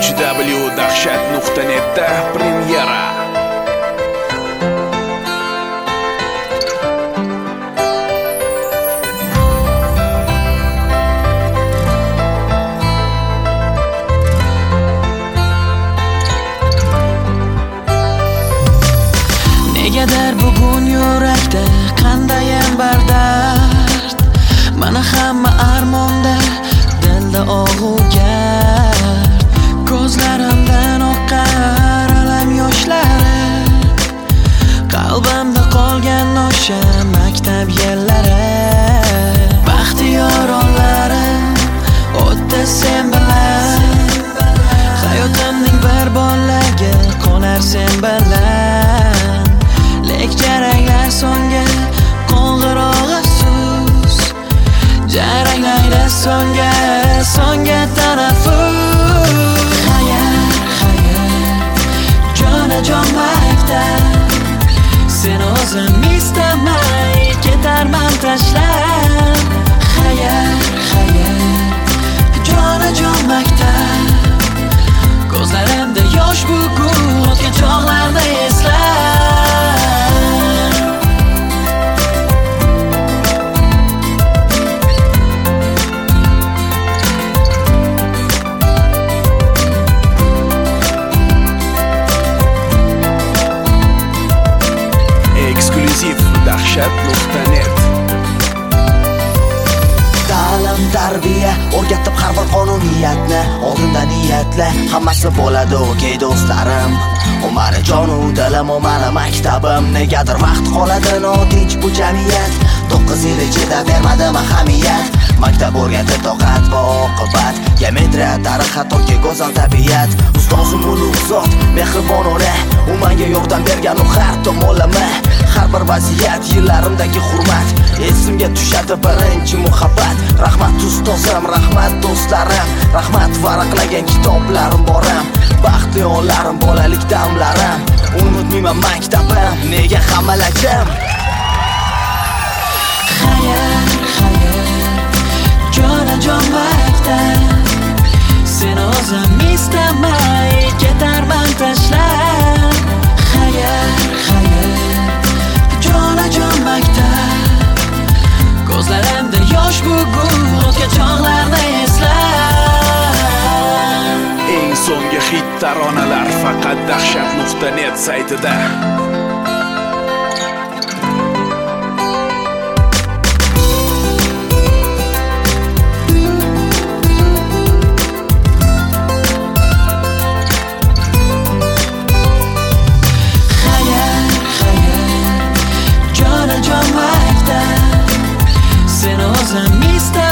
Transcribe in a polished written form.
www.dahshat.net da premyera. Negadir bugun yurakda qandayin bir dard, mana hamma armonda, dilda og'ugar, ko'zlarimdan oqqar alam yoshlari, qalbimda qolgan o'sha maktab yillari, baxtiyor onlarim o'tdi sen bilan, hayotimning bir bo'lagi qolar sen bilan. Lek jaranglar songa qo'ng'iroq afsus, jaranglaydi songa tanaffus. Xayr, jonajon maktab, sen o'zim istamay ketarman tashlab. Xayr, jonajon maktab, ko'zlarimda yosh bugun o'tgan chog'larni eslab. Dahshat.net. Ta'lim, tarbiya o'rgatib har bir qonuniyatni, oldinda niyatla, hammasi bo'ladi okey do'stlarim. Umar jonu dilim, mani maktabim, negadir vaqt qoladi notinch bu jamiyat. 9 yil ichida bermadim ahamiyat, maktab o'rgatdi toqat va oqibat, geometriya, tarix, hattoki go'zal tabiat. Ustozim ulug' zot, mehribon ona, u menga yordam bergan u har tomonlama. Har bir vaziyat, yillarimdagi hurmat, esimga tushadi birinchi muhabbat. Rahmat ustozim, rahmat do'stlarim, rahmat varaqlagan kitoblarim borim, baxtli onlarim, bolalik damlarim. Unutmayman maktabim, nega hamalachim. Xayr, jonajon maktab, sen o'zim istamay ketarman tashlab. Xayr, jonajon maktab, ko'zlarimda yosh bugun o'tgan chog'larni eslab. Eng so'nggi hit taronalar faqat Dahshat.net saytida. Sen o'zim istamay